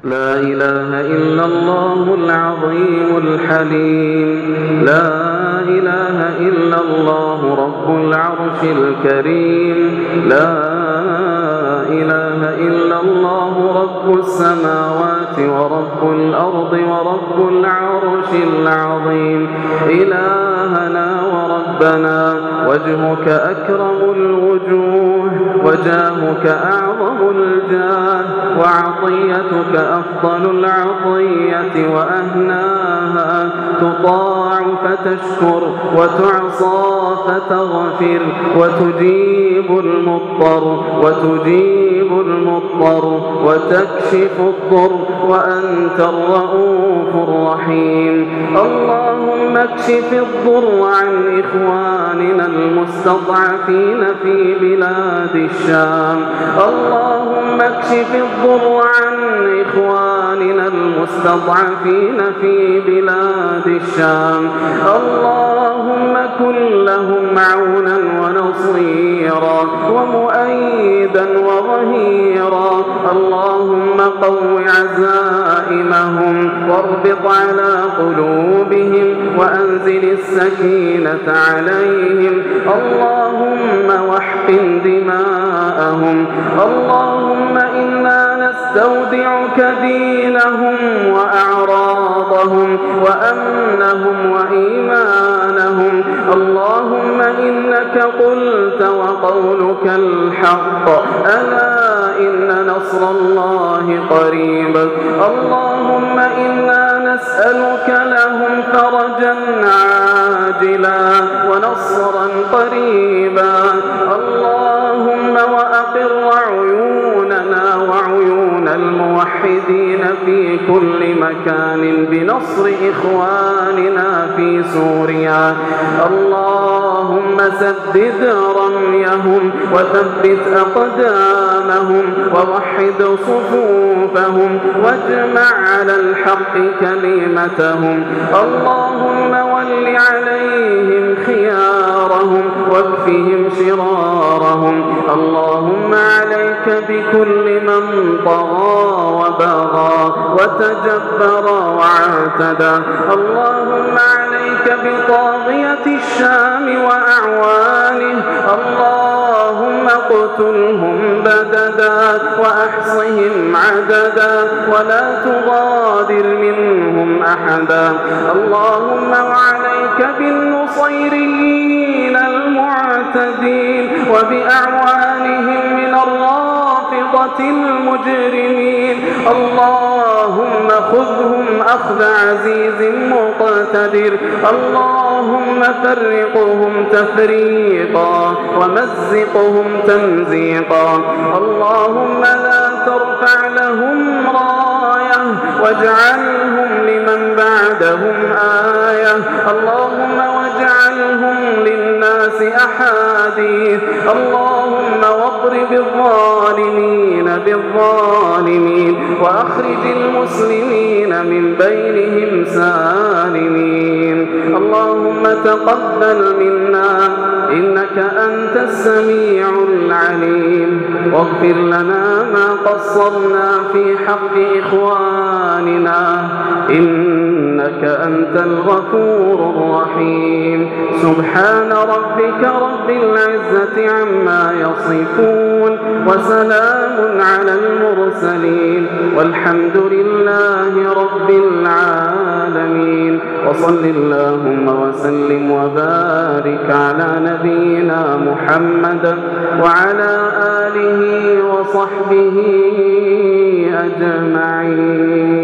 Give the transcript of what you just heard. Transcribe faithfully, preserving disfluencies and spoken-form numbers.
لا إله إلا الله العظيم الحليم. لا إله إلا الله رب العرش الكريم. لا إله إلا الله رب السماوات ورب الأرض ورب العرش العظيم. إلهنا وربنا وجهك أكرم الوجوه وجاهك أعظم الجاه وعطيتك أفضل العطية وأهناها. تطاع فتشكر وتعصى فتغفر وتجيب المضطر وتجيب المضطر وتكشف الضر وأنت الرؤوف الرحيم. اللهم اكشف الضر عن إخواننا المستضعفين في بلاد الشام. اللهم اكشف الضر عن إخواننا المستضعفين في بلاد الشام. اللهم كن لهم عونا ونصيرا ومؤيدا وظهيرا. اللهم قو عزائمهم واربط على قلوبهم وأنزل السكينة عليهم. اللهم واحقن دماءهم. اللهم إنا نستودعك دينهم وأعراضهم وأمنهم وإيمانهم. اللهم إنك قلت وقولك الحق. ألا إن نصر الله قريب. اللهم إنا نسألك لهم فرجا عاجلا ونصرا قريبا. اللهم وأقر عيوننا وعيون الموحدين في كل مكان بنصر إخواننا في سوريا. اللهم سدد رميهم وثبت أقدامهم ووحد صفوفهم واجمع على الحق كلمتهم. اللهم ول عليهم خيارهم واكفهم شرارهم. اللهم عليك بكل من طغى وبغى وتجبر واعتدى. اللهم عليك بطاغية الشام وأعوانه. اللهم اقتلهم بددا وأحصهم عددا ولا تغادر منهم أحدا. اللهم وعليك بالنصيريين المعتدين وبأعوانهم من الرافضة المجرمين. اللهم خذهم أخذ عزيز مقتدر. اللهم فرقهم تفريقا ومزقهم تمزيقا. اللهم لا ترفع لهم راية واجعلهم لمن بعدهم آية. اللهم واجعلهم للناس أحاديث. اللهم واضرب الظالمين بالظالمين وأخرج المسلمين من بينهم سالمين. اللهم تقبل منا إنك أنت السميع العليم واغفر لنا ما قصرنا في حق إخواننا إنك أنت الغفور الرحيم. سبحان ربك رب العزة عما يصفون وسلام على المرسلين والحمد لله رب العالمين. وصل اللهم وسلم وبارك على نبينا محمد وعلى آله وصحبه أجمعين.